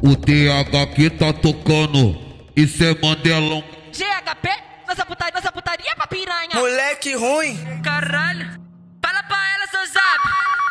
O DH que tá tocando, isso é Mandelão. GHP, nossa putaria pra piranha. Moleque ruim. Caralho, fala pra ela, seu zap.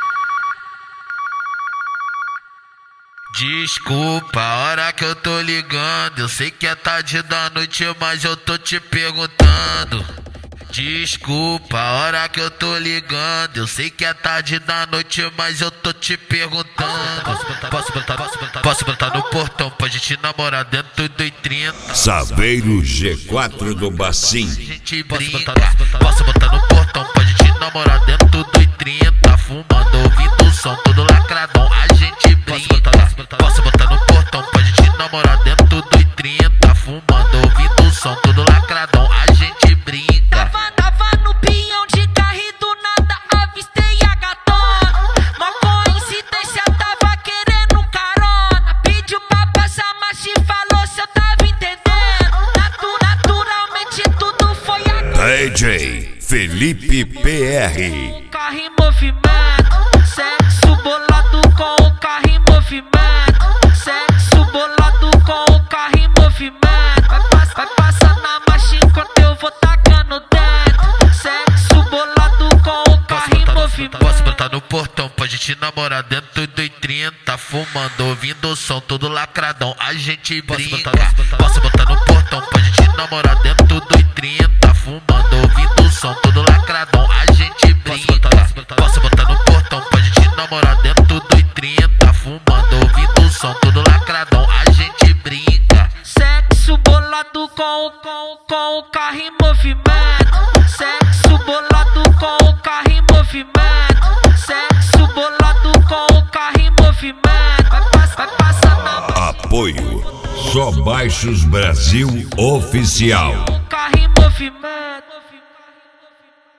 Desculpa a hora que eu tô ligando, eu sei que é tarde da noite, mas eu tô te perguntando. Desculpa a hora que eu tô ligando, eu sei que é tarde da noite, mas eu tô te perguntando. Posso botar no portão pra gente namorar dentro do 30? Saveiro G4 do Bacim. Gente brinca. Posso botar no portão pra gente namorar dentro do 30? Fumando, ouvindo o som todo lacradão, a gente brinca. Posso botar no portão pra gente namorar dentro do 30? Fumando, ouvindo o som todo lacradão, a gente brinca. Tava no pinhão de carro e do nada avistei a gatona. Mó coincidência, tava querendo carona. Pediu pra passar, mas te falou se eu tava entendendo. Naturalmente tudo foi agora. DJ Felipe PR. O carro em movimento, sexo bolado com o carro em movimento. Sexo bolado com o carro em movimento. Vai passar na marcha enquanto eu vou tacando dentro. Sexo bolado com o carro em movimento. Posso botar no portão pra gente namorar dentro do 30? Fumando, ouvindo o som todo lacradão, a gente brinca. Posso botar no portão pra gente namorar dentro do 30? Fumando, ouvindo o som todo lacradão, a gente brinca. Posso botar no portão pra gente namorar dentro do 30? Fumando, ouvindo o som todo lacradão, a gente brinca. Sexo bolado com o carro em movimento. Sexo bolado com o carro em movimento. Sexo bolado com o carro em movimento. Vai passar na Apoio Só Baixos Brasil Oficial. o carro em movimento.